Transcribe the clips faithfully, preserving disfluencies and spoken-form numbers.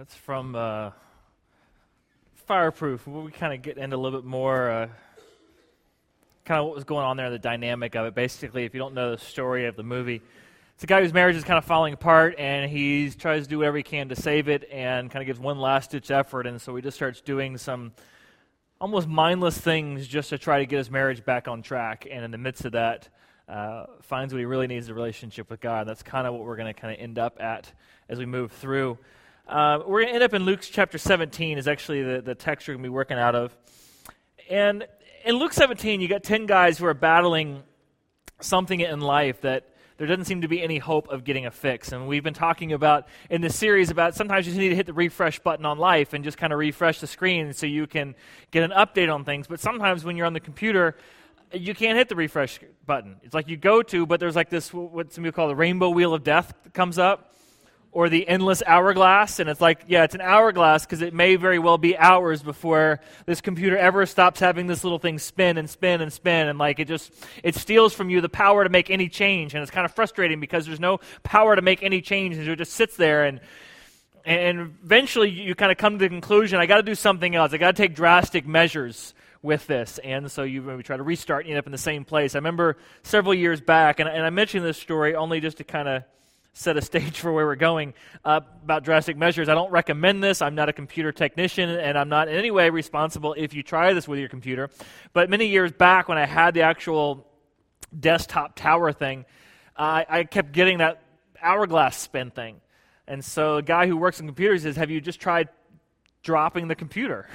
That's from uh, Fireproof. We kind of get into a little bit more, uh, kind of what was going on there, the dynamic of it. Basically, if you don't know the story of the movie, it's a guy whose marriage is kind of falling apart, and he tries to do whatever he can to save it, and kind of gives one last-ditch effort, and so he just starts doing some almost mindless things just to try to get his marriage back on track, and in the midst of that, uh, finds what he really needs, a relationship with God. That's kind of what we're going to kind of end up at as we move through. Uh, we're going to end up in Luke chapter seventeen is actually the, the text we're going to be working out of. And in Luke seventeen, you got ten guys who are battling something in life that there doesn't seem to be any hope of getting a fix. And we've been talking about in this series about sometimes you just need to hit the refresh button on life and just kind of refresh the screen so you can get an update on things. But sometimes when you're on the computer, you can't hit the refresh button. It's like you go to, but there's like this, what some people call the rainbow wheel of death that comes up, or the endless hourglass, and it's like, yeah, it's an hourglass because it may very well be hours before this computer ever stops having this little thing spin and spin and spin, and like it just, it steals from you the power to make any change, and it's kind of frustrating because there's no power to make any change, and it just sits there, and and eventually you kind of come to the conclusion, I got to do something else, I got to take drastic measures with this, and so you maybe try to restart and end up in the same place. I remember several years back, and, and I mentioned this story only just to kind of set a stage for where we're going uh, about drastic measures. I don't recommend this. I'm not a computer technician, and I'm not in any way responsible if you try this with your computer. But many years back when I had the actual desktop tower thing, uh, I kept getting that hourglass spin thing. And so a guy who works on computers says, have you just tried dropping the computer?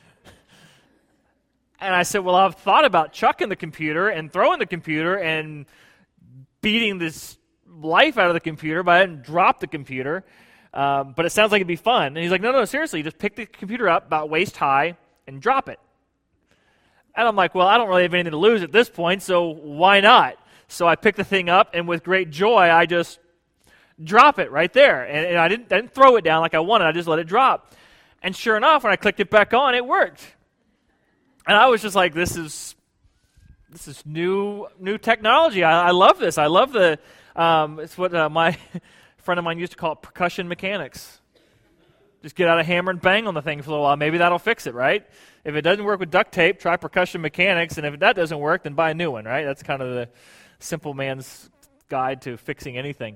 And I said, well, I've thought about chucking the computer and throwing the computer and beating this life out of the computer, but I didn't drop the computer. Um, but it sounds like it'd be fun. And he's like, no, no, seriously, just pick the computer up about waist high and drop it. And I'm like, well, I don't really have anything to lose at this point, so why not? So I picked the thing up, and with great joy, I just drop it right there. And, and I, didn't, I didn't throw it down like I wanted. I just let it drop. And sure enough, when I clicked it back on, it worked. And I was just like, this is this is new new technology. I, I love this. I love the Um, it's what uh, my friend of mine used to call it percussion mechanics. Just get out a hammer and bang on the thing for a little while. Maybe that'll fix it, right? If it doesn't work with duct tape, try percussion mechanics. And if that doesn't work, then buy a new one, right? That's kind of the simple man's guide to fixing anything.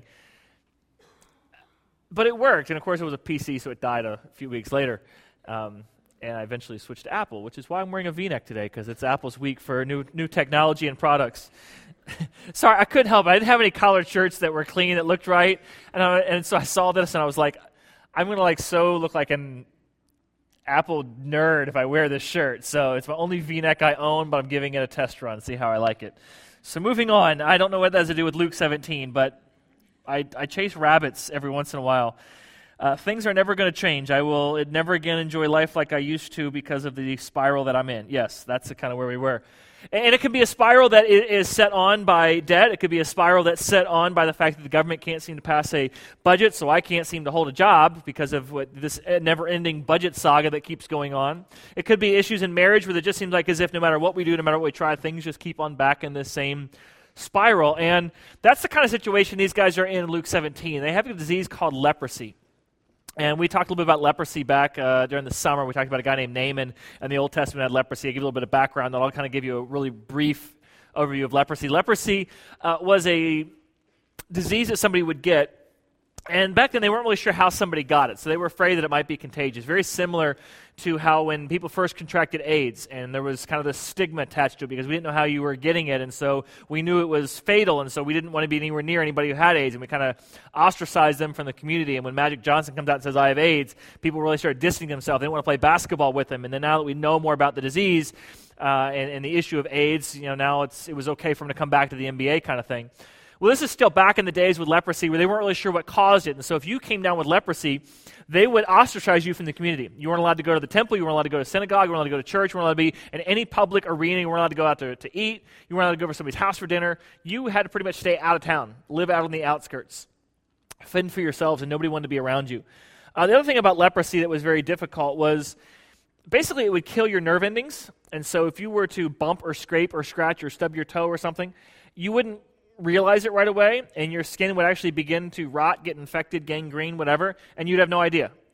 But it worked. And, of course, it was a P C, so it died a few weeks later. Um, and I eventually switched to Apple, which is why I'm wearing a V-neck today, because it's Apple's week for new new technology and products. Sorry, I couldn't help it. I didn't have any collared shirts that were clean, that looked right. And, I, and so I saw this, and I was like, I'm going to like so look like an Apple nerd if I wear this shirt. So it's my only V-neck I own, but I'm giving it a test run, see how I like it. So moving on, I don't know what that has to do with Luke seventeen, but I, I chase rabbits every once in a while. Uh, things are never going to change. I will never again enjoy life like I used to because of the spiral that I'm in. Yes, that's the kind of where we were. And it could be a spiral that is set on by debt. It could be a spiral that's set on by the fact that the government can't seem to pass a budget, so I can't seem to hold a job because of what this never-ending budget saga that keeps going on. It could be issues in marriage where it just seems like as if no matter what we do, no matter what we try, things just keep on back in this same spiral. And that's the kind of situation these guys are in in Luke seventeen. They have a disease called leprosy. And we talked a little bit about leprosy back uh, during the summer. We talked about a guy named Naaman, and the Old Testament had leprosy. I'll give you a little bit of background, and I'll kind of give you a really brief overview of leprosy. Leprosy uh, was a disease that somebody would get, and back then they weren't really sure how somebody got it, so they were afraid that it might be contagious. Very similar to how when people first contracted AIDS, and there was kind of this stigma attached to it because we didn't know how you were getting it, and so we knew it was fatal, and so we didn't want to be anywhere near anybody who had AIDS, and we kind of ostracized them from the community. And when Magic Johnson comes out and says, I have AIDS, people really started distancing themselves. They didn't want to play basketball with him. And then now that we know more about the disease uh, and, and the issue of AIDS, you know, now it's it was okay for him to come back to the N B A kind of thing. Well, this is still back in the days with leprosy where they weren't really sure what caused it. And so if you came down with leprosy, they would ostracize you from the community. You weren't allowed to go to the temple. You weren't allowed to go to synagogue. You weren't allowed to go to church. You weren't allowed to be in any public arena. You weren't allowed to go out to, to eat. You weren't allowed to go over to somebody's house for dinner. You had to pretty much stay out of town, live out on the outskirts, fend for yourselves, and nobody wanted to be around you. Uh, the other thing about leprosy that was very difficult was basically it would kill your nerve endings. And so if you were to bump or scrape or scratch or stub your toe or something, you wouldn't realize it right away, and your skin would actually begin to rot, get infected, gangrene, whatever, and you'd have no idea.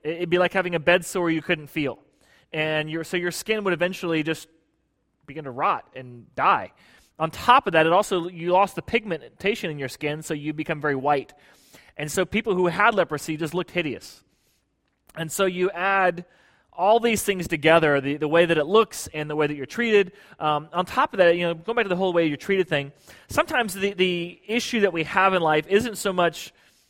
It'd be like having a bed sore you couldn't feel. And your, so your skin would eventually just begin to rot and die. On top of that, it also, you lost the pigmentation in your skin, so you become very white. And so people who had leprosy just looked hideous. And so you add all these things together, the, the way that it looks and the way that you're treated. Um, on top of that, you know, going back to the whole way you're treated thing, sometimes the, the issue that we have in life isn't so much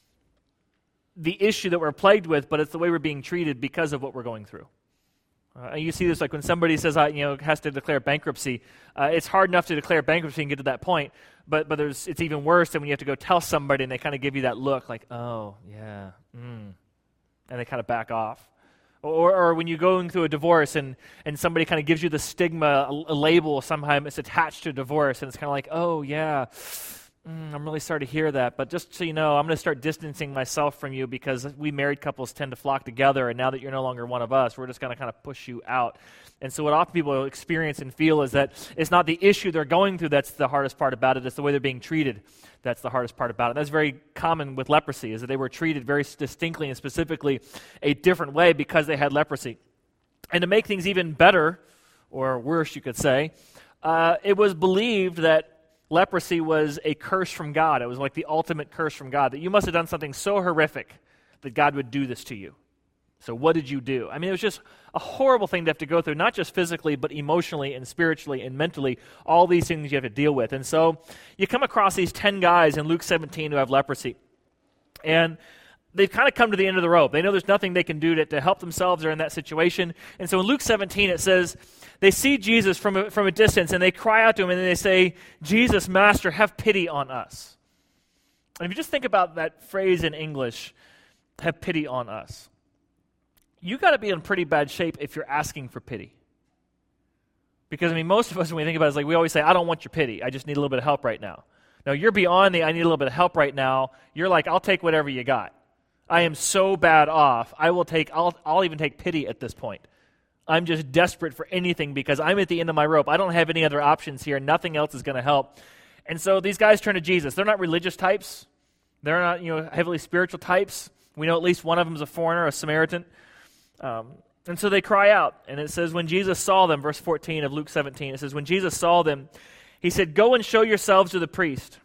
the issue that we're plagued with, but it's the way we're being treated because of what we're going through. Uh, you see this like when somebody says, uh, you know, has to declare bankruptcy. Uh, it's hard enough to declare bankruptcy and get to that point, but but there's it's even worse than when you have to go tell somebody and they kind of give you that look like, oh, yeah, mm, and they kind of back off. Or, or when you're going through a divorce and, and somebody kind of gives you the stigma, a, a label, somehow it's attached to divorce, and it's kind of like, oh, yeah, mm, I'm really sorry to hear that, but just so you know, I'm going to start distancing myself from you because we married couples tend to flock together, and now that you're no longer one of us, we're just going to kind of push you out. And so what often people experience and feel is that it's not the issue they're going through that's the hardest part about it, it's the way they're being treated that's the hardest part about it. And that's very common with leprosy, is that they were treated very distinctly and specifically a different way because they had leprosy. And to make things even better, or worse you could say, uh, it was believed that leprosy was a curse from God. It was like the ultimate curse from God, that you must have done something so horrific that God would do this to you. So what did you do? I mean, it was just a horrible thing to have to go through, not just physically, but emotionally and spiritually and mentally, all these things you have to deal with. And so you come across these ten guys in Luke seventeen who have leprosy. And they've kind of come to the end of the rope. They know there's nothing they can do to, to help themselves or in that situation. And so in Luke seventeen, it says, they see Jesus from a, from a distance, and they cry out to him, and they say, Jesus, Master, have pity on us. And if you just think about that phrase in English, have pity on us, you got to be in pretty bad shape if you're asking for pity. Because, I mean, most of us, when we think about it, it's like we always say, I don't want your pity. I just need a little bit of help right now. No, you're beyond the, I need a little bit of help right now. You're like, I'll take whatever you got. I am so bad off. I will take, I'll, I'll even take pity at this point. I'm just desperate for anything because I'm at the end of my rope. I don't have any other options here. Nothing else is going to help. And so these guys turn to Jesus. They're not religious types. They're not, you know, heavily spiritual types. We know at least one of them is a foreigner, a Samaritan. Um, and so they cry out, and it says, when Jesus saw them, verse fourteen of Luke seventeen, it says, when Jesus saw them, he said, go and show yourselves to the priest.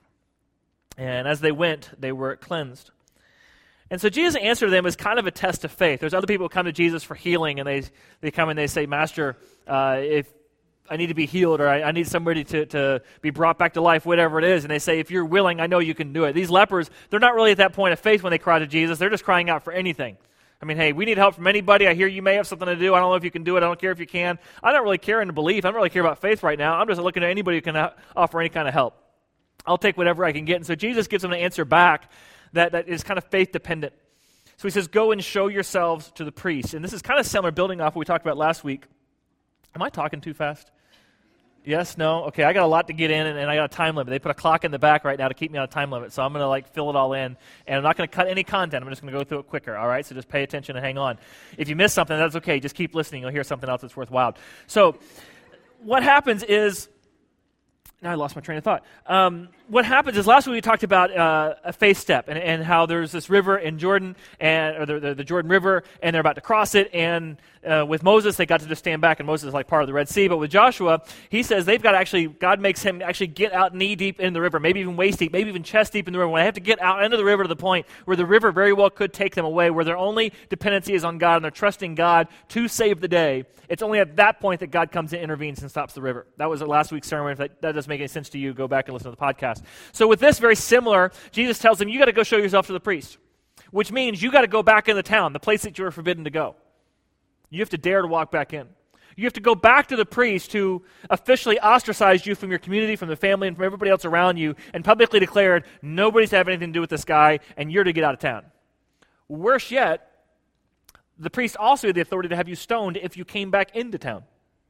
And as they went, they were cleansed. And so Jesus' answer to them is kind of a test of faith. There's other people who come to Jesus for healing, and they they come and they say, Master, uh, if I need to be healed, or I, I need somebody to, to be brought back to life, whatever it is. And they say, if you're willing, I know you can do it. These lepers, they're not really at that point of faith when they cry to Jesus. They're just crying out for anything. I mean, hey, we need help from anybody. I hear you may have something to do. I don't know if you can do it. I don't care if you can. I don't really care into belief. I don't really care about faith right now. I'm just looking at anybody who can ha- offer any kind of help. I'll take whatever I can get. And so Jesus gives them an answer back that, that is kind of faith-dependent. So he says, go and show yourselves to the priest. And this is kind of similar, building off what we talked about last week. Am I talking too fast? Yes? No? Okay, I got a lot to get in, and, and I got a time limit. They put a clock in the back right now to keep me on a time limit, so I'm going to like fill it all in, and I'm not going to cut any content. I'm just going to go through it quicker, all right? So just pay attention and hang on. If you miss something, that's okay. Just keep listening. You'll hear something else that's worthwhile. So what happens is, now I lost my train of thought. Um, what happens is last week we talked about uh, a faith step and, and how there's this river in Jordan, and or the, the, the Jordan River, and they're about to cross it. And uh, with Moses, they got to just stand back, and Moses is like part of the Red Sea. But with Joshua, he says they've got to actually, God makes him actually get out knee deep in the river, maybe even waist deep, maybe even chest deep in the river. When I have to get out into the river to the point where the river very well could take them away, where their only dependency is on God and they're trusting God to save the day, it's only at that point that God comes and intervenes and stops the river. That was last week's sermon. If that, that doesn't make any sense to you, go back and listen to the podcast. So with this, very similar, Jesus tells them, you got to go show yourself to the priest, which means you got to go back in the town, the place that you were forbidden to go. You have to dare to walk back in. You have to go back to the priest who officially ostracized you from your community, from the family, and from everybody else around you, and publicly declared, nobody's to have anything to do with this guy, and you're to get out of town. Worse yet, the priest also had the authority to have you stoned if you came back into town.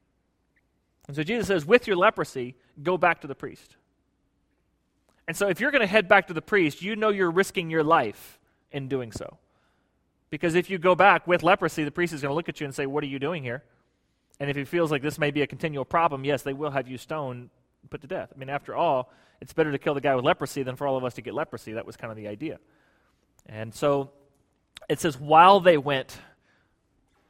And so Jesus says, with your leprosy, go back to the priest. And so if you're going to head back to the priest, you know you're risking your life in doing so. Because if you go back with leprosy, the priest is going to look at you and say, what are you doing here? And if he feels like this may be a continual problem, yes, they will have you stoned, put to death. I mean, after all, it's better to kill the guy with leprosy than for all of us to get leprosy. That was kind of the idea. And so it says, while they went,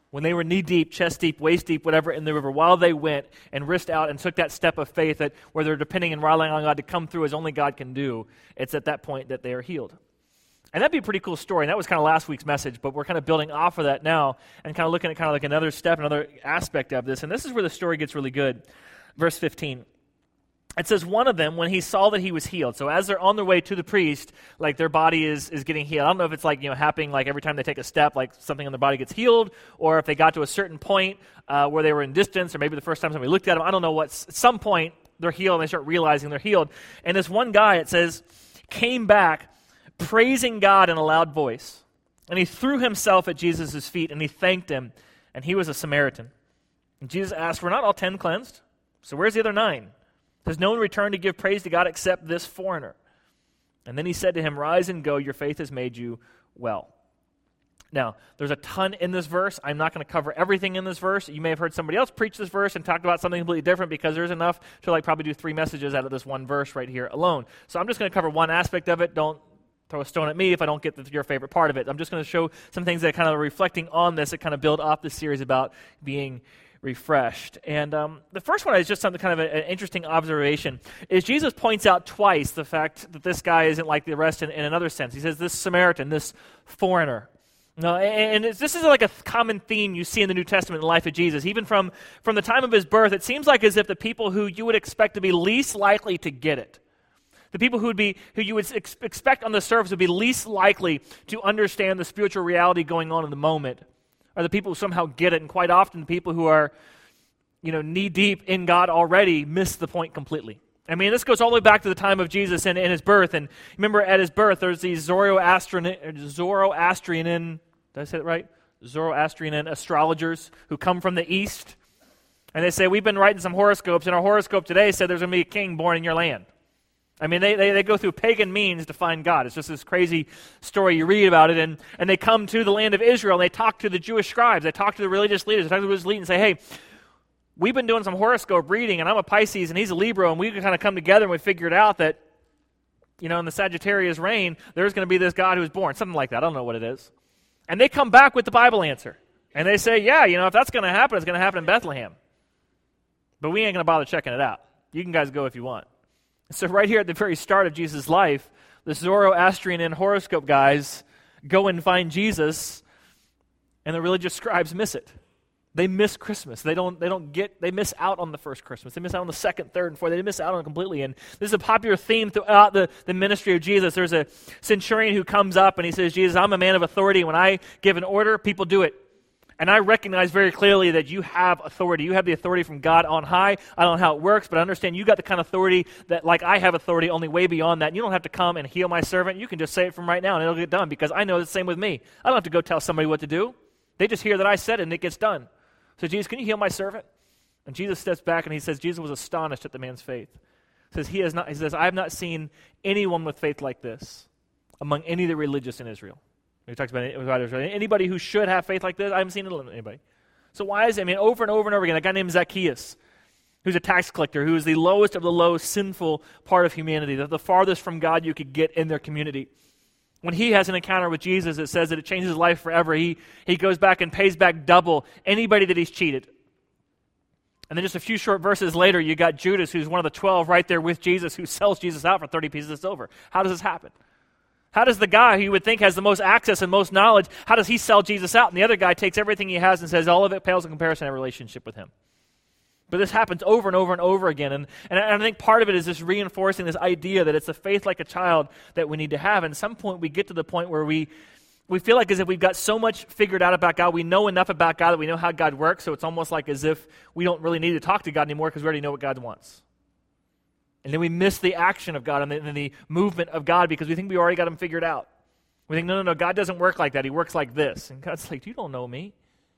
when they were knee-deep, chest-deep, waist-deep, whatever, in the river, while they went and risked out and took that step of faith that where they're depending and relying on God to come through as only God can do, it's at that point that they are healed. And that'd be a pretty cool story, and that was kind of last week's message, but we're kind of building off of that now and kind of looking at kind of like another step, another aspect of this, and this is where the story gets really good. Verse fifteen. It says, one of them, when he saw that he was healed, so as they're on their way to the priest, like their body is is getting healed. I don't know if it's like, you know, happening like every time they take a step, like something in their body gets healed, or if they got to a certain point uh, where they were in distance, or maybe the first time somebody looked at them. I don't know what. At some point, they're healed, and they start realizing they're healed. And this one guy, it says, came back praising God in a loud voice. And he threw himself at Jesus' feet, and he thanked him, and he was a Samaritan. And Jesus asked, were not all ten cleansed? So where's the other nine? Does no one return to give praise to God except this foreigner? And then he said to him, rise and go, your faith has made you well. Now, there's a ton in this verse. I'm not going to cover everything in this verse. You may have heard somebody else preach this verse and talked about something completely different because there's enough to like probably do three messages out of this one verse right here alone. So I'm just going to cover one aspect of it. Don't throw a stone at me if I don't get the, your favorite part of it. I'm just going to show some things that kind of are reflecting on this that kind of build off this series about being refreshed. And um, the first one is just something kind of a, an interesting observation, is Jesus points out twice the fact that this guy isn't like the rest in, in another sense. He says this Samaritan, this foreigner. No, and it's, this is like a common theme you see in the New Testament in the life of Jesus. Even from, from the time of his birth, it seems like as if the people who you would expect to be least likely to get it, the people who would be who you would ex- expect on the surface would be least likely to understand the spiritual reality going on in the moment, are the people who somehow get it, and quite often the people who are, you know, knee-deep in God already miss the point completely. I mean, this goes all the way back to the time of Jesus and, and his birth, and remember at his birth, there's these Zoroastrian, Zoroastrian, did I say that right? Zoroastrian astrologers who come from the east, and they say, we've been writing some horoscopes, and our horoscope today said there's going to be a king born in your land. I mean, they, they, they go through pagan means to find God. It's just this crazy story. You read about it, and, and they come to the land of Israel, and they talk to the Jewish scribes. They talk to the religious leaders. They talk to the religious leaders and say, hey, we've been doing some horoscope reading, and I'm a Pisces, and he's a Libra, and we can kind of come together, and we figured out that, you know, in the Sagittarius reign, there's going to be this God who was born, something like that. I don't know what it is. And they come back with the Bible answer, and they say, yeah, you know, if that's going to happen, it's going to happen in Bethlehem. But we ain't going to bother checking it out. You can guys go if you want. So right here at the very start of Jesus' life, the Zoroastrian and horoscope guys go and find Jesus, and the religious scribes miss it. They miss Christmas. They don't, they don't get, they miss out on the first Christmas. They miss out on the second, third, and fourth. They miss out on it completely. And this is a popular theme throughout the, the ministry of Jesus. There's a centurion who comes up and he says, Jesus, I'm a man of authority. When I give an order, people do it. And I recognize very clearly that you have authority. You have the authority from God on high. I don't know how it works, but I understand you got the kind of authority that, like I have authority, only way beyond that. And you don't have to come and heal my servant. You can just say it from right now, and it'll get done, because I know it's the same with me. I don't have to go tell somebody what to do. They just hear that I said it, and it gets done. So, Jesus, can you heal my servant? And Jesus steps back, and he says, Jesus was astonished at the man's faith. He says, he has not. He says, I have not seen anyone with faith like this among any of the religious in Israel. He talks about anybody who should have faith like this. I haven't seen it in anybody. So why is it? I mean, over and over and over again, a guy named Zacchaeus, who's a tax collector, who is the lowest of the low, sinful part of humanity, the, the farthest from God you could get in their community. When he has an encounter with Jesus, it says that it changes his life forever. He, he goes back and pays back double anybody that he's cheated. And then just a few short verses later, you got Judas, who's one of the twelve right there with Jesus, who sells Jesus out for thirty pieces of silver. How does this happen? How does the guy who you would think has the most access and most knowledge, how does he sell Jesus out? And the other guy takes everything he has and says all of it pales in comparison to a relationship with him. But this happens over and over and over again. And, and I think part of it is just reinforcing this idea that it's a faith like a child that we need to have. And at some point we get to the point where we, we feel like as if we've got so much figured out about God, we know enough about God that we know how God works, so it's almost like as if we don't really need to talk to God anymore because we already know what God wants. And then we miss the action of God and the, and the movement of God because we think we already got him figured out. We think, no, no, no, God doesn't work like that. He works like this. And God's like, you don't know me.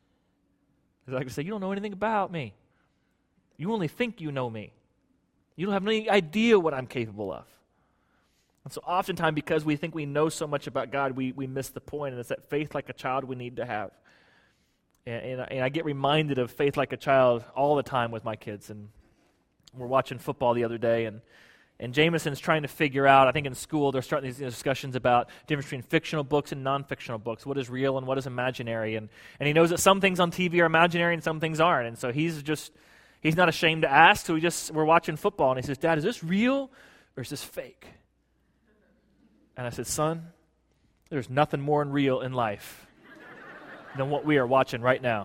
He's like to say, you don't know anything about me. You only think you know me. You don't have any idea what I'm capable of. And so oftentimes, because we think we know so much about God, we, we miss the point, and it's that faith like a child we need to have. And, and, and I get reminded of faith like a child all the time with my kids. And we're watching football the other day, and And Jameson's trying to figure out, I think in school they're starting these discussions about the difference between fictional books and non-fictional books. What is real and what is imaginary? And, and he knows that some things on T V are imaginary and some things aren't. And so he's just, he's not ashamed to ask. So we just, we're watching football and he says, Dad, is this real or is this fake? And I said, son, there's nothing more real in life than what we are watching right now.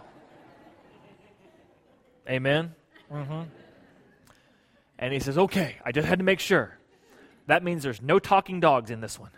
Amen? Mm-hmm. And he says, okay, I just had to make sure. That means there's no talking dogs in this one.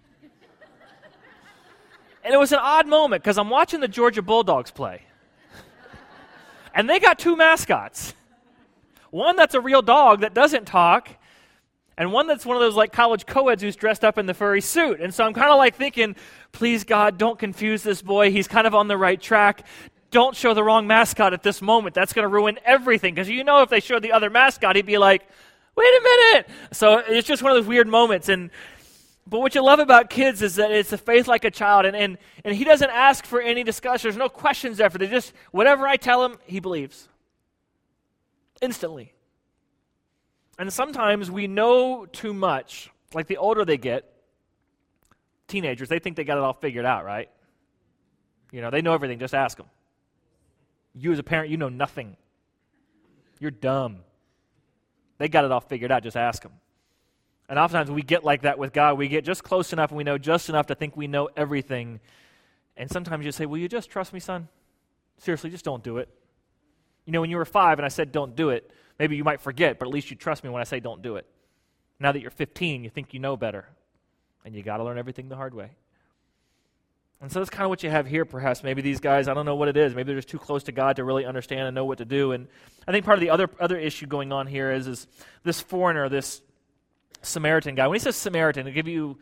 And it was an odd moment because I'm watching the Georgia Bulldogs play. And they got two mascots. One that's a real dog that doesn't talk, and one that's one of those like college co-eds who's dressed up in the furry suit. And so I'm kind of like thinking, please God, don't confuse this boy. He's kind of on the right track. Don't show the wrong mascot at this moment. That's going to ruin everything. Because you know if they showed the other mascot, he'd be like, wait a minute. So it's just one of those weird moments. And But what you love about kids is that it's a faith like a child. And, and, and he doesn't ask for any discussion. There's no questions after. They just, whatever I tell him, he believes. Instantly. And sometimes we know too much. Like the older they get, teenagers, they think they got it all figured out, right? You know, they know everything. Just ask them. You as a parent, you know nothing. You're dumb. They got it all figured out. Just ask them. And oftentimes we get like that with God. We get just close enough and we know just enough to think we know everything. And sometimes you say, will you just trust me, son? Seriously, just don't do it. You know, when you were five and I said don't do it, maybe you might forget, but at least you trust me when I say don't do it. Now that you're fifteen, you think you know better. And you got to learn everything the hard way. And so that's kind of what you have here, perhaps. Maybe these guys, I don't know what it is. Maybe they're just too close to God to really understand and know what to do. And I think part of the other other issue going on here is, is this foreigner, this Samaritan guy. When he says Samaritan, to give you,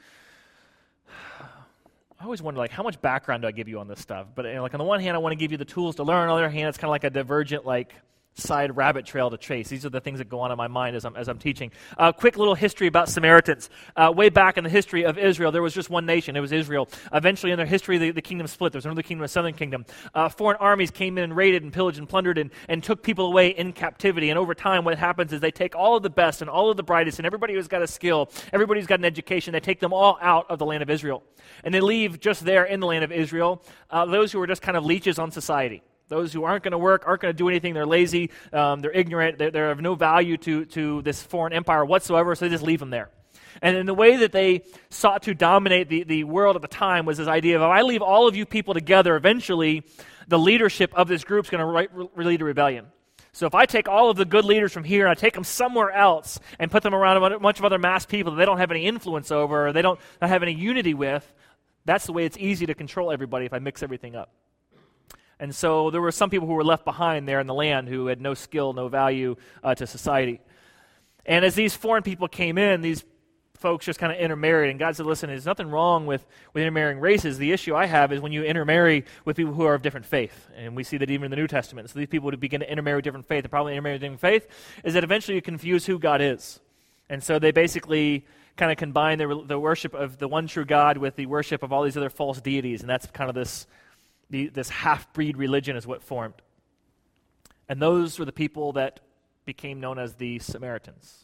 I always wonder, like, how much background do I give you on this stuff? But you know, like on the one hand, I want to give you the tools to learn. On the other hand, it's kind of like a divergent, like, side rabbit trail to chase. These are the things that go on in my mind as I'm, as I'm teaching. A uh, quick little history about Samaritans. Uh, way back in the history of Israel, there was just one nation. It was Israel. Eventually, in their history, the, the kingdom split. There was another kingdom, a southern kingdom. Uh, foreign armies came in and raided and pillaged and plundered and, and took people away in captivity. And over time, what happens is they take all of the best and all of the brightest and everybody who's got a skill, everybody who's got an education, they take them all out of the land of Israel. And they leave just there in the land of Israel uh, those who are just kind of leeches on society. Those who aren't going to work, aren't going to do anything, they're lazy, um, they're ignorant, they're, they're of no value to, to this foreign empire whatsoever, so they just leave them there. And in the way that they sought to dominate the, the world at the time was this idea of, if I leave all of you people together, eventually the leadership of this group is going to re- re- lead to rebellion. So if I take all of the good leaders from here and I take them somewhere else and put them around a bunch of other mass people that they don't have any influence over or they don't have any unity with, that's the way it's easy to control everybody if I mix everything up. And so there were some people who were left behind there in the land who had no skill, no value uh, to society. And as these foreign people came in, these folks just kind of intermarried. And God said, listen, there's nothing wrong with, with intermarrying races. The issue I have is when you intermarry with people who are of different faith. And we see that even in the New Testament. So these people would begin to intermarry with different faith. The problem with intermarrying with different faith is that eventually you confuse who God is. And so they basically kind of combine the, the worship of the one true God with the worship of all these other false deities. And that's kind of this... The, this half-breed religion is what formed. And those were the people that became known as the Samaritans.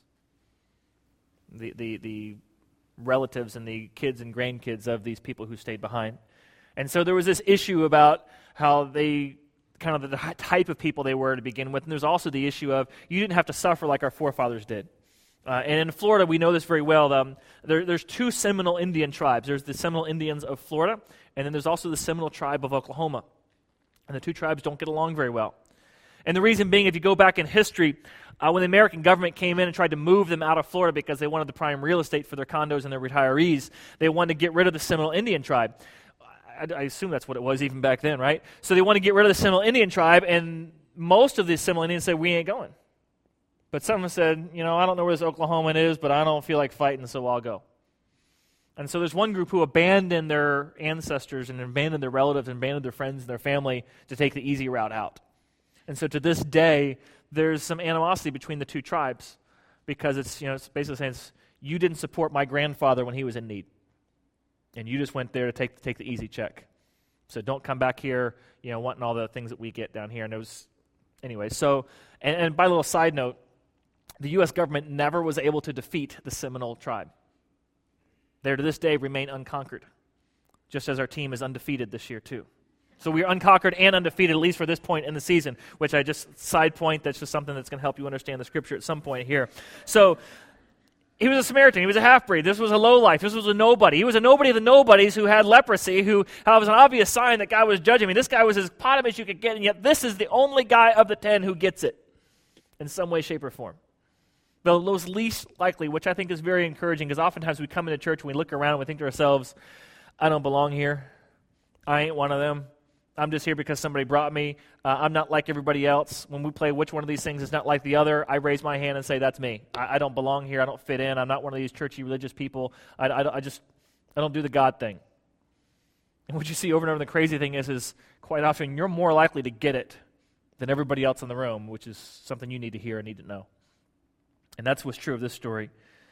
The, the, the relatives and the kids and grandkids of these people who stayed behind. And so there was this issue about how they, kind of the type of people they were to begin with. And there's also the issue of, you didn't have to suffer like our forefathers did. Uh, and in Florida, we know this very well. Um, there, there's two Seminole Indian tribes. There's the Seminole Indians of Florida, and then there's also the Seminole tribe of Oklahoma. And the two tribes don't get along very well. And the reason being, if you go back in history, uh, when the American government came in and tried to move them out of Florida because they wanted the prime real estate for their condos and their retirees, they wanted to get rid of the Seminole Indian tribe. I, I assume that's what it was even back then, right? So they wanted to get rid of the Seminole Indian tribe, and most of the Seminole Indians said, we ain't going. But someone said, you know, I don't know where this Oklahoman is, but I don't feel like fighting, so I'll go. And so there's one group who abandoned their ancestors and abandoned their relatives and abandoned their friends and their family to take the easy route out. And so to this day, there's some animosity between the two tribes because it's, you know, it's basically saying, it's, you didn't support my grandfather when he was in need. And you just went there to take, take the easy check. So don't come back here, you know, wanting all the things that we get down here. And it was, anyway, so, and, and by a little side note, the U S government never was able to defeat the Seminole tribe. They to this day remain unconquered, just as our team is undefeated this year too. So we are unconquered and undefeated, at least for this point in the season, which I just, side point, that's just something that's going to help you understand the scripture at some point here. So he was a Samaritan. He was a half-breed. This was a lowlife. This was a nobody. He was a nobody of the nobodies who had leprosy, who had was an obvious sign that God was judging me. This guy was as bottom as you could get, and yet this is the only guy of the ten who gets it in some way, shape, or form. The most least likely, which I think is very encouraging, because oftentimes we come into church and we look around and we think to ourselves, I don't belong here. I ain't one of them. I'm just here because somebody brought me. Uh, I'm not like everybody else. When we play which one of these things is not like the other, I raise my hand and say, that's me. I, I don't belong here. I don't fit in. I'm not one of these churchy religious people. I, I, I just, I don't do the God thing. And what you see over and over, the crazy thing is, is quite often you're more likely to get it than everybody else in the room, which is something you need to hear and need to know. And that's what's true of this story.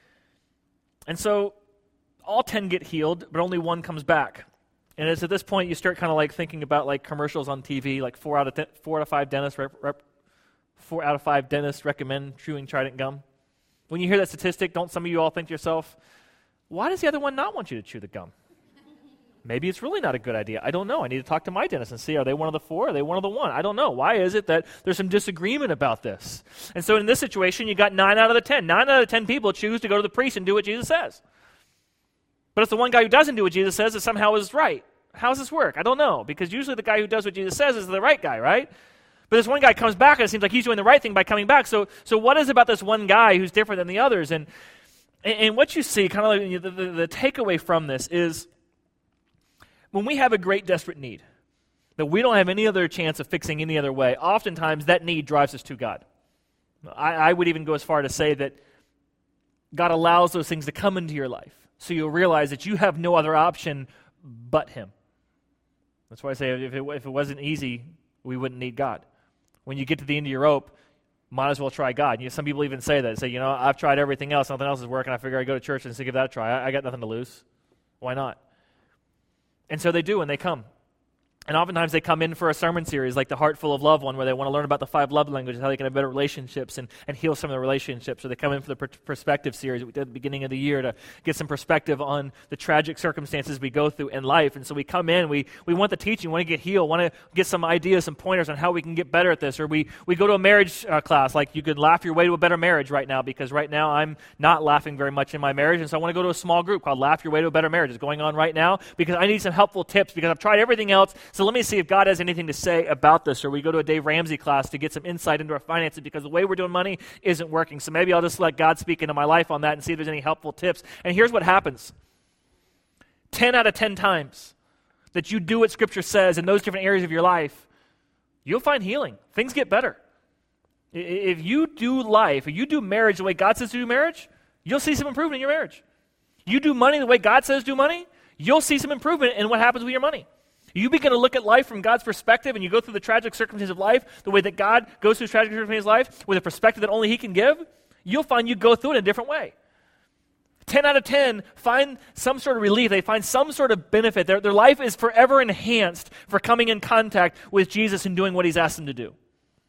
And so all ten get healed, but only one comes back. And it's at this point you start kind of like thinking about like commercials on T V, like four out of ten, four out of five dentists rep, rep, four out of five dentists recommend chewing Trident gum. When you hear that statistic, don't some of you all think to yourself, why does the other one not want you to chew the gum? Maybe it's really not a good idea. I don't know. I need to talk to my dentist and see, are they one of the four? Are they one of the one? I don't know. Why is it that there's some disagreement about this? And so in this situation, you got nine out of the ten. Nine out of the ten people choose to go to the priest and do what Jesus says. But it's the one guy who doesn't do what Jesus says that somehow is right. How does this work? I don't know, because usually the guy who does what Jesus says is the right guy, right? But this one guy comes back, and it seems like he's doing the right thing by coming back. So so what is about this one guy who's different than the others? And and, and what you see, kind of like the, the, the takeaway from this is, when we have a great desperate need that we don't have any other chance of fixing any other way, oftentimes that need drives us to God. I, I would even go as far to say that God allows those things to come into your life, so you'll realize that you have no other option but Him. That's why I say if it, if it wasn't easy, we wouldn't need God. When you get to the end of your rope, might as well try God. You know, some people even say that. Say, you know, I've tried everything else, nothing else is working. I figure I go to church and say, give that a try. I, I got nothing to lose. Why not? And so they do, and they come. And oftentimes they come in for a sermon series like the Heart Full of Love one, where they want to learn about the five love languages, how they can have better relationships and, and heal some of the relationships. Or they come in for the per- perspective series that we did at the beginning of the year to get some perspective on the tragic circumstances we go through in life. And so we come in, we we want the teaching, want to get healed, want to get some ideas, some pointers on how we can get better at this. Or we, we go to a marriage uh, class, like you could laugh your way to a better marriage right now, because right now I'm not laughing very much in my marriage. And so I want to go to a small group called Laugh Your Way to a Better Marriage. It's going on right now because I need some helpful tips, because I've tried everything else. So let me see if God has anything to say about this. Or we go to a Dave Ramsey class to get some insight into our finances, because the way we're doing money isn't working. So maybe I'll just let God speak into my life on that and see if there's any helpful tips. And here's what happens. ten out of ten times that you do what Scripture says in those different areas of your life, you'll find healing. Things get better. If you do life, if you do marriage the way God says to do marriage, you'll see some improvement in your marriage. You do money the way God says do money, you'll see some improvement in what happens with your money. You begin to look at life from God's perspective, and you go through the tragic circumstances of life the way that God goes through tragic circumstances of life with a perspective that only He can give, you'll find you go through it in a different way. ten out of ten find some sort of relief. They find some sort of benefit. Their, their life is forever enhanced for coming in contact with Jesus and doing what He's asked them to do.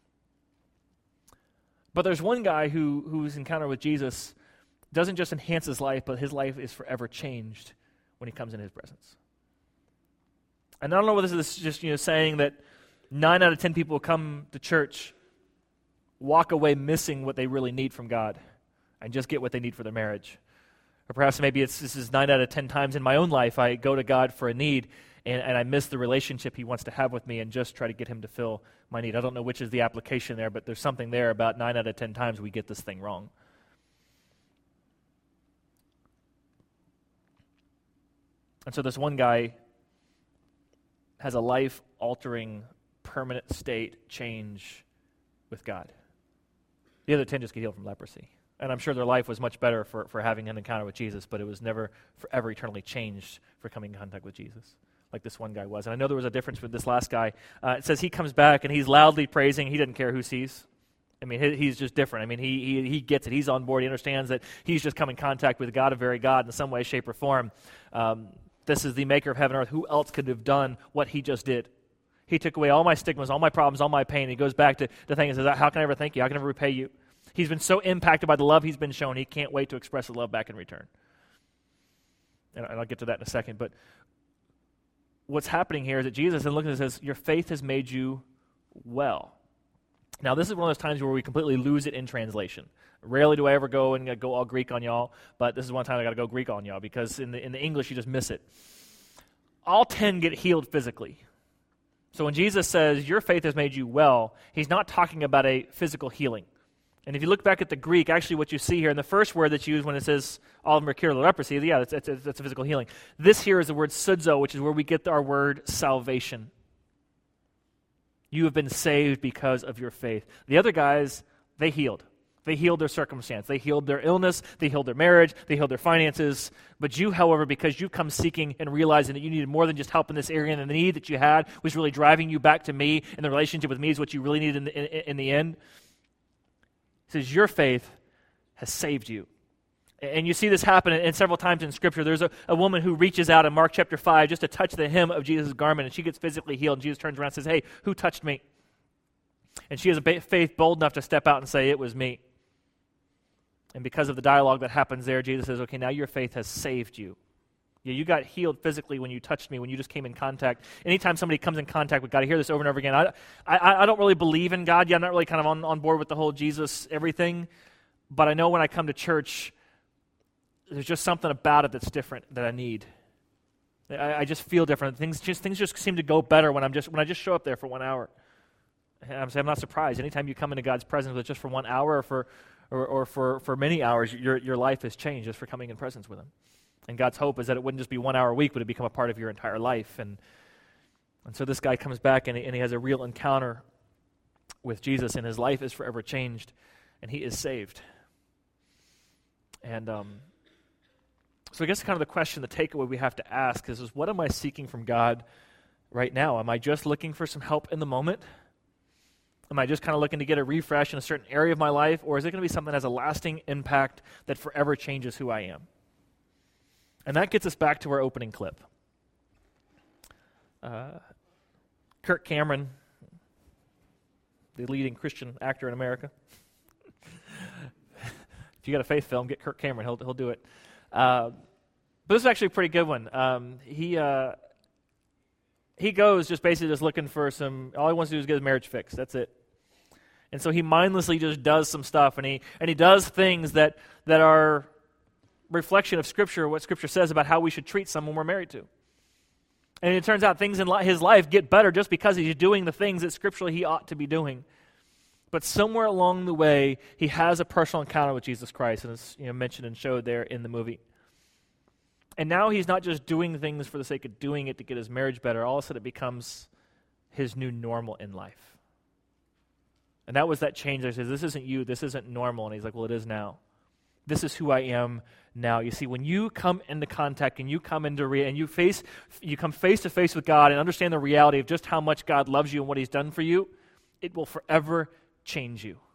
But there's one guy who whose encounter with Jesus doesn't just enhance his life, but his life is forever changed when he comes in His presence. And I don't know whether this is just, you know, saying that nine out of ten people who come to church walk away missing what they really need from God and just get what they need for their marriage. Or perhaps maybe it's this is nine out of ten times in my own life I go to God for a need and, and I miss the relationship He wants to have with me and just try to get Him to fill my need. I don't know which is the application there, but there's something there about nine out of ten times we get this thing wrong. And so this one guy has a life-altering, permanent state change with God. The other ten just get healed from leprosy. And I'm sure their life was much better for, for having an encounter with Jesus, but it was never forever eternally changed for coming in contact with Jesus, like this one guy was. And I know there was a difference with this last guy. Uh, it says he comes back and he's loudly praising. He doesn't care who sees. I mean, he, he's just different. I mean, he, he he gets it. He's on board. He understands that he's just come in contact with God, a very God, in some way, shape, or form. Um, This is the maker of heaven and earth. Who else could have done what He just did? He took away all my stigmas, all my problems, all my pain. He goes back to the thing and says, how can I ever thank you? How can I ever repay you? He's been so impacted by the love he's been shown, he can't wait to express the love back in return. And I'll get to that in a second. But what's happening here is that Jesus, and looking at it, says, your faith has made you well. Now, this is one of those times where we completely lose it in translation. Rarely do I ever go and go all Greek on y'all, but this is one time I got to go Greek on y'all, because in the, in the English, you just miss it. All ten get healed physically. So when Jesus says, your faith has made you well, he's not talking about a physical healing. And if you look back at the Greek, actually what you see here, and the first word that's used when it says all of them are cured of leprosy, yeah, that's, that's, that's a physical healing. This here is the word sudzo, which is where we get our word salvation. You have been saved because of your faith. The other guys, they healed. They healed their circumstance. They healed their illness. They healed their marriage. They healed their finances. But you, however, because you come seeking and realizing that you needed more than just help in this area, and the need that you had was really driving you back to me, and the relationship with me is what you really needed in the, in, in the end. He says, your faith has saved you. And you see this happen in several times in Scripture. There's a, a woman who reaches out in Mark chapter five just to touch the hem of Jesus' garment, and she gets physically healed. And Jesus turns around and says, hey, who touched me? And she has a ba- faith bold enough to step out and say, it was me. And because of the dialogue that happens there, Jesus says, okay, now your faith has saved you. Yeah, you got healed physically when you touched me, when you just came in contact. Anytime somebody comes in contact with God, I hear this over and over again. I, I, I don't really believe in God. Yeah, I'm not really kind of on, on board with the whole Jesus everything. But I know when I come to church, there's just something about it that's different that I need. I, I just feel different. Things just things just seem to go better when I'm just when I just show up there for one hour. And I'm saying I'm not surprised. Anytime you come into God's presence with just for one hour or for or, or for, for many hours, your your life has changed just for coming in presence with Him. And God's hope is that it wouldn't just be one hour a week, but it become a part of your entire life. And and so this guy comes back and he, and he has a real encounter with Jesus, and his life is forever changed, and he is saved. And um, so I guess kind of the question, the takeaway we have to ask is, is what am I seeking from God right now? Am I just looking for some help in the moment? Am I just kind of looking to get a refresh in a certain area of my life? Or is it going to be something that has a lasting impact that forever changes who I am? And that gets us back to our opening clip. Uh, Kirk Cameron, the leading Christian actor in America. If you got a faith film, get Kirk Cameron. He'll he'll do it. Uh, but this is actually a pretty good one. Um, he uh, he goes just basically just looking for some. All he wants to do is get his marriage fixed. That's it. And so he mindlessly just does some stuff, and he and he does things that that are reflection of Scripture, what Scripture says about how we should treat someone we're married to. And it turns out things in li- his life get better just because he's doing the things that scripturally he ought to be doing. But somewhere along the way, he has a personal encounter with Jesus Christ, and it's, you know, mentioned and showed there in the movie. And now he's not just doing things for the sake of doing it to get his marriage better. All of a sudden it becomes his new normal in life. And that was that change. That says, this isn't you, this isn't normal. And he's like, well, it is now. This is who I am now. You see, when you come into contact and you come into re- and you face, you come face to face with God and understand the reality of just how much God loves you and what He's done for you, it will forever change you.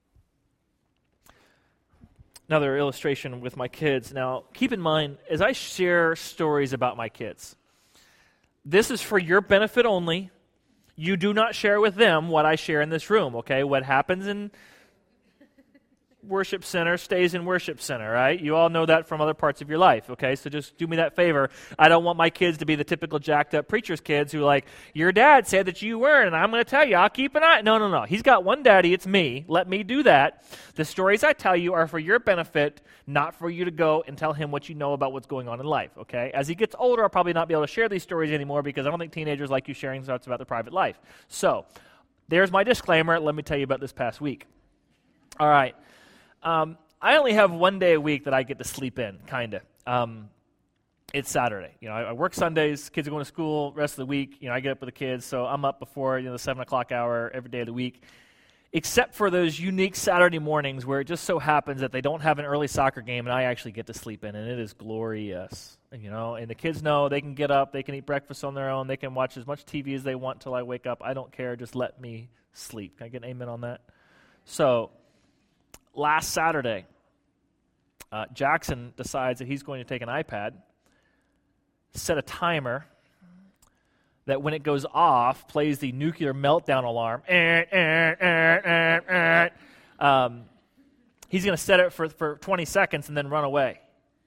Another illustration with my kids. Now, keep in mind, as I share stories about my kids, this is for your benefit only. You do not share with them what I share in this room, okay? What happens in worship center stays in worship center, right? You all know that from other parts of your life, okay? So just do me that favor. I don't want my kids to be the typical jacked up preacher's kids who like, your dad said that you weren't, and I'm going to tell you, I'll keep an eye. No, no, no. He's got one daddy, it's me. Let me do that. The stories I tell you are for your benefit, not for you to go and tell him what you know about what's going on in life, okay? As he gets older, I'll probably not be able to share these stories anymore because I don't think teenagers like you sharing thoughts about their private life. So, there's my disclaimer. Let me tell you about this past week. All right. Um, I only have one day a week that I get to sleep in, kind of. Um, it's Saturday. You know, I, I work Sundays. Kids are going to school. Rest of the week, you know, I get up with the kids, so I'm up before you know the seven o'clock hour every day of the week. Except for those unique Saturday mornings where it just so happens that they don't have an early soccer game, and I actually get to sleep in, and it is glorious. And, you know, and the kids know they can get up, they can eat breakfast on their own, they can watch as much T V as they want till I wake up. I don't care. Just let me sleep. Can I get an amen on that? So, last Saturday, uh, Jackson decides that he's going to take an iPad, set a timer that when it goes off, plays the nuclear meltdown alarm. Eh, eh, eh, eh, eh. Um, He's going to set it for, for twenty seconds and then run away.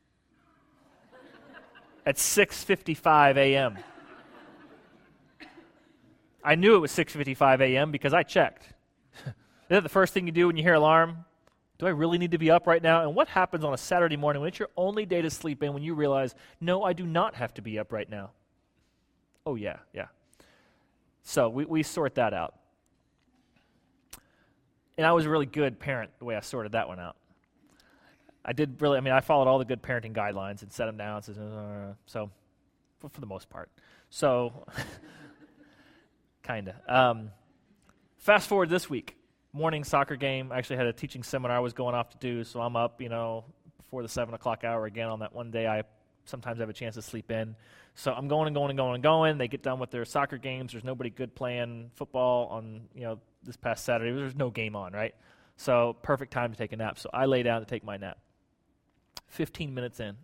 At six fifty-five a.m. I knew it was six fifty-five a.m. because I checked. Isn't that the first thing you do when you hear alarm? Do I really need to be up right now? And what happens on a Saturday morning when it's your only day to sleep in when you realize, no, I do not have to be up right now? Oh, yeah, yeah. So we, we sort that out. And I was a really good parent the way I sorted that one out. I did really, I mean, I followed all the good parenting guidelines and set them down. So, uh, so for, for the most part. So, kind of. Um, fast forward this week. Morning soccer game. I actually had a teaching seminar I was going off to do, so I'm up, you know, before the seven o'clock hour again on that one day I sometimes have a chance to sleep in. So I'm going and going and going and going. They get done with their soccer games. There's nobody good playing football on, you know, this past Saturday. There's no game on, right? So perfect time to take a nap. So I lay down to take my nap. fifteen minutes in.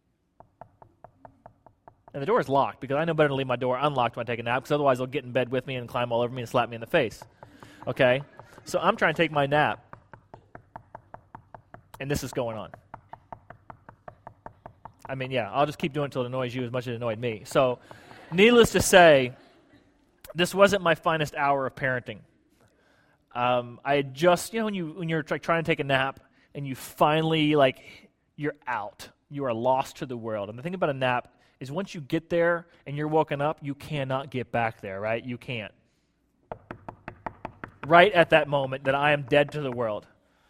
And the door is locked because I know better to leave my door unlocked when I take a nap because otherwise they'll get in bed with me and climb all over me and slap me in the face. Okay? So I'm trying to take my nap, and this is going on. I mean, yeah, I'll just keep doing it until it annoys you as much as it annoyed me. So, needless to say, this wasn't my finest hour of parenting. Um, I had just, you know, when, you, when you're like, trying to take a nap, and you finally, like, you're out. You are lost to the world. And the thing about a nap is once you get there and you're woken up, you cannot get back there, right? You can't. Right at that moment that I am dead to the world.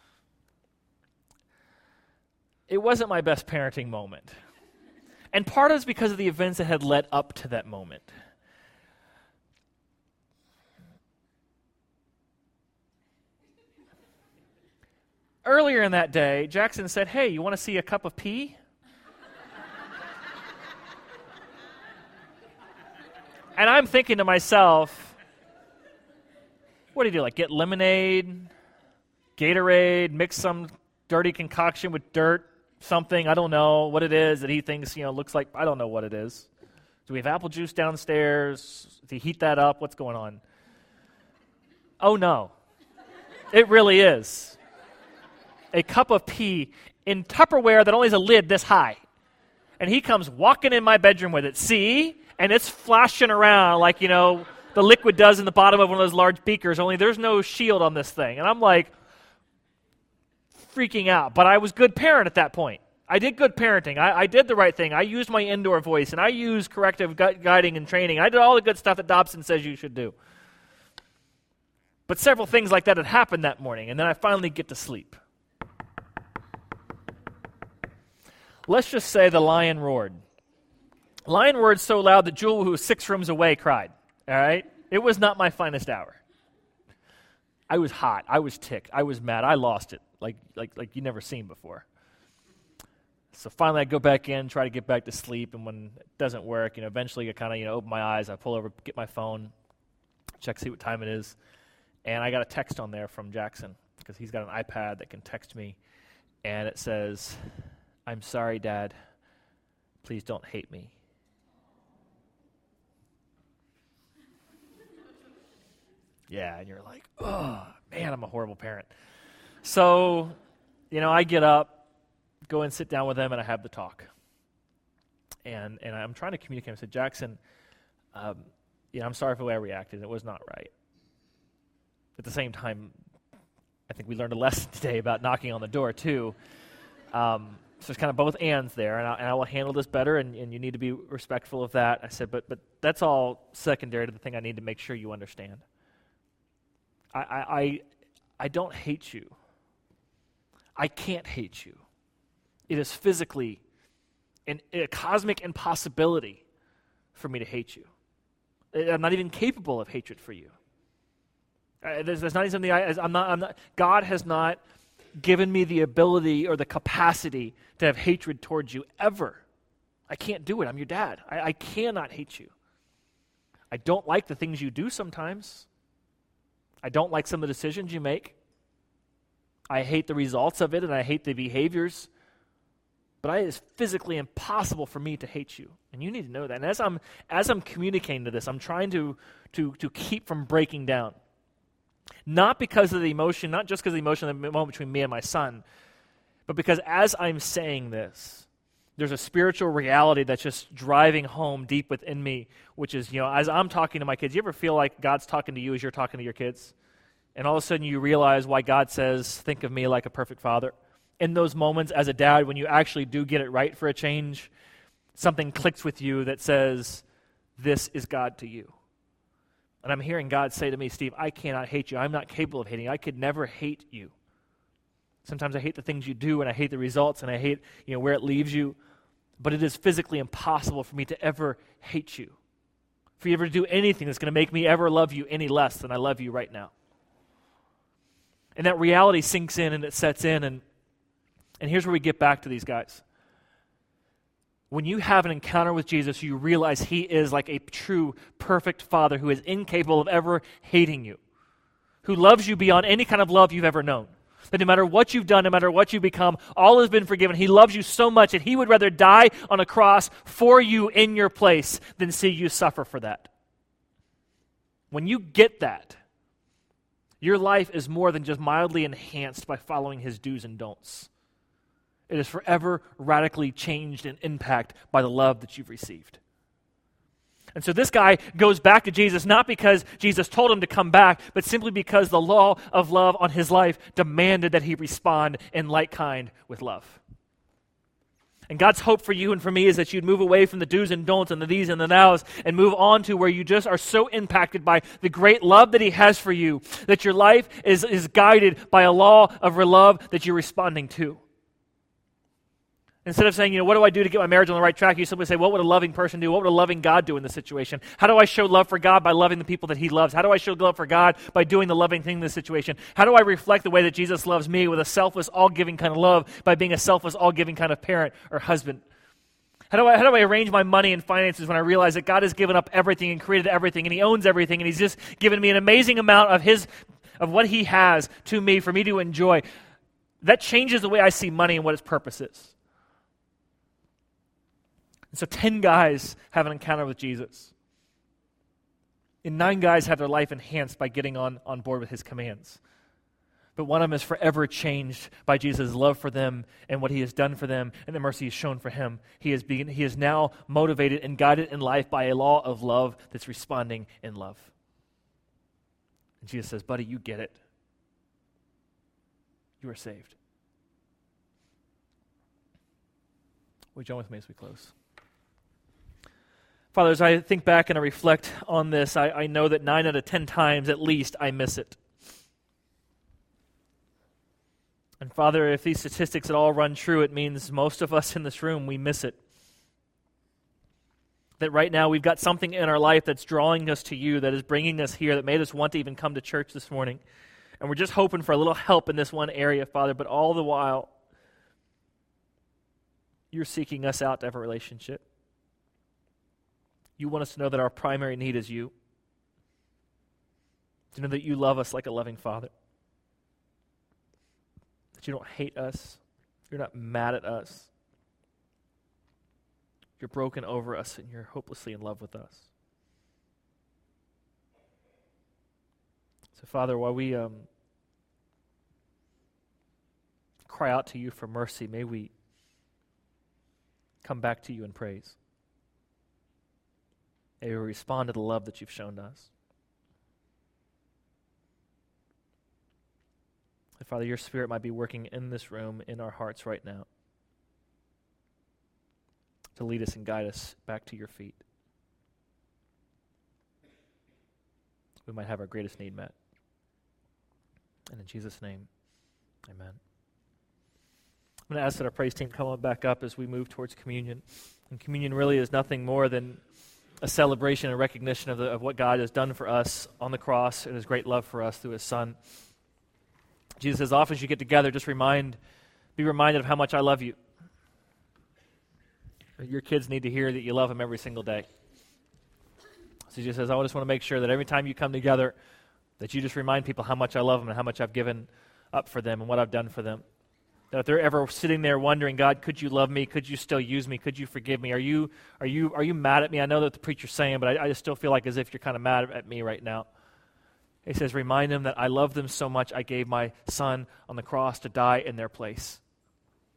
It wasn't my best parenting moment. And part of it's because of the events that had led up to that moment. Earlier in that day, Jackson said, "Hey, you want to see a cup of pee?" And I'm thinking to myself, what do you do, like get lemonade, Gatorade, mix some dirty concoction with dirt, something, I don't know what it is that he thinks, you know, looks like, I don't know what it is. Do we have apple juice downstairs? Do you heat that up? What's going on? Oh, no. It really is. A cup of pee in Tupperware that only has a lid this high. And he comes walking in my bedroom with it. See? And it's flashing around like, you know, the liquid does in the bottom of one of those large beakers, only there's no shield on this thing. And I'm like freaking out. But I was good parent at that point. I did good parenting. I, I did the right thing. I used my indoor voice, and I used corrective gu- guiding and training. I did all the good stuff that Dobson says you should do. But several things like that had happened that morning, and then I finally get to sleep. Let's just say the lion roared. Lion roared so loud that Jewel, who was six rooms away, cried. All right? It was not my finest hour. I was hot. I was ticked. I was mad. I lost it like like like you never seen before. So finally I go back in, try to get back to sleep, and when it doesn't work, you know, eventually I kind of, you know, open my eyes, I pull over, get my phone, check, see what time it is, and I got a text on there from Jackson because he's got an iPad that can text me, and it says, "I'm sorry, Dad. Please don't hate me." Yeah, and you're like, oh, man, I'm a horrible parent. So, you know, I get up, go and sit down with them, and I have the talk. And and I'm trying to communicate. I said, Jackson, um, you know, I'm sorry for the way I reacted. It was not right. At the same time, I think we learned a lesson today about knocking on the door, too. Um, so there's kind of both ands there, and I, and I will handle this better, and, and you need to be respectful of that. I said, but but that's all secondary to the thing I need to make sure you understand. I, I, I don't hate you. I can't hate you. It is physically an, a cosmic impossibility for me to hate you. I'm not even capable of hatred for you. Uh, there's, there's not even something I, I'm not, I'm not, God has not given me the ability or the capacity to have hatred towards you ever. I can't do it. I'm your dad. I, I cannot hate you. I don't like the things you do sometimes. I don't like some of the decisions you make. I hate the results of it, and I hate the behaviors. But it is physically impossible for me to hate you. And you need to know that. And as I'm as I'm communicating to this, I'm trying to, to, to keep from breaking down. Not because of the emotion, not just because of the emotion of the moment between me and my son, but because as I'm saying this, there's a spiritual reality that's just driving home deep within me, which is, you know, as I'm talking to my kids, you ever feel like God's talking to you as you're talking to your kids? And all of a sudden you realize why God says, think of me like a perfect father. In those moments as a dad, when you actually do get it right for a change, something clicks with you that says, this is God to you. And I'm hearing God say to me, Steve, I cannot hate you. I'm not capable of hating you. I could never hate you. Sometimes I hate the things you do, and I hate the results, and I hate, you know, where it leaves you. But it is physically impossible for me to ever hate you, for you ever to do anything that's going to make me ever love you any less than I love you right now. And that reality sinks in and it sets in, and, and here's where we get back to these guys. When you have an encounter with Jesus, you realize he is like a true, perfect father who is incapable of ever hating you, who loves you beyond any kind of love you've ever known. That no matter what you've done, no matter what you become, all has been forgiven. He loves you so much that he would rather die on a cross for you in your place than see you suffer for that. When you get that, your life is more than just mildly enhanced by following his do's and don'ts. It is forever radically changed and impacted by the love that you've received. And so this guy goes back to Jesus not because Jesus told him to come back, but simply because the law of love on his life demanded that he respond in like kind with love. And God's hope for you and for me is that you'd move away from the do's and don'ts and the these and the nows and move on to where you just are so impacted by the great love that he has for you, that your life is, is guided by a law of love that you're responding to. Instead of saying, you know, what do I do to get my marriage on the right track? You simply say, what would a loving person do? What would a loving God do in this situation? How do I show love for God? By loving the people that he loves. How do I show love for God? By doing the loving thing in this situation. How do I reflect the way that Jesus loves me with a selfless, all-giving kind of love by being a selfless, all-giving kind of parent or husband? How do I how do I arrange my money and finances when I realize that God has given up everything and created everything and he owns everything and he's just given me an amazing amount of his of what he has to me for me to enjoy? That changes the way I see money and what its purpose is. And so ten guys have an encounter with Jesus. And nine guys have their life enhanced by getting on, on board with his commands. But one of them is forever changed by Jesus' love for them and what he has done for them and the mercy he's shown for him. He is, being, he is now motivated and guided in life by a law of love that's responding in love. And Jesus says, buddy, you get it. You are saved. Will you join with me as we close? Father, as I think back and I reflect on this, I, I know that nine out of ten times at least I miss it. And Father, if these statistics at all run true, it means most of us in this room, we miss it. That right now we've got something in our life that's drawing us to you, that is bringing us here, that made us want to even come to church this morning. And we're just hoping for a little help in this one area, Father, but all the while, you're seeking us out to have a relationship. You want us to know that our primary need is you. To know that you love us like a loving Father. That you don't hate us. You're not mad at us. You're broken over us and you're hopelessly in love with us. So, Father, while we um, cry out to you for mercy, may we come back to you in praise. May we respond to the love that you've shown us. And Father, your Spirit might be working in this room, in our hearts right now, to lead us and guide us back to your feet. We might have our greatest need met. And in Jesus' name, amen. I'm going to ask that our praise team come on back up as we move towards communion. And communion really is nothing more than a celebration and recognition of, the, of what God has done for us on the cross and his great love for us through his Son. Jesus says, often as you get together, just remind, be reminded of how much I love you. Your kids need to hear that you love them every single day. So Jesus says, I just want to make sure that every time you come together, that you just remind people how much I love them and how much I've given up for them and what I've done for them. That if they're ever sitting there wondering, God, could you love me? Could you still use me? Could you forgive me? Are you are you are you mad at me? I know that the preacher's saying, but I, I just still feel like as if you're kind of mad at me right now. He says, remind them that I love them so much I gave my Son on the cross to die in their place.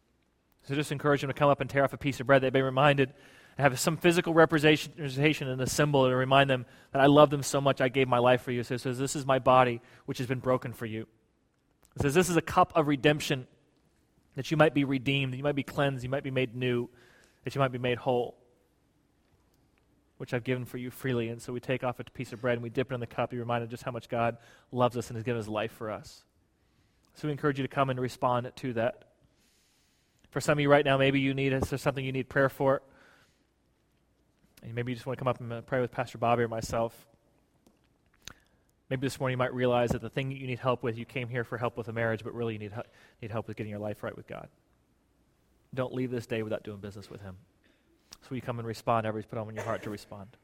So just encourage them to come up and tear off a piece of bread. They've been reminded and have some physical representation and a symbol to remind them that I love them so much I gave my life for you. So it says, this is my body which has been broken for you. It says, this is a cup of redemption, that you might be redeemed, that you might be cleansed, you might be made new, that you might be made whole, which I've given for you freely. And so we take off a piece of bread and we dip it in the cup. You're reminded just how much God loves us and has given his life for us. So we encourage you to come and respond to that. For some of you right now, maybe you need, is there something you need prayer for? And maybe you just want to come up and pray with Pastor Bobby or myself. Maybe this morning you might realize that the thing that you need help with, you came here for help with a marriage, but really you need, need help with getting your life right with God. Don't leave this day without doing business with him. So will you come and respond, however he's put on in your heart to respond.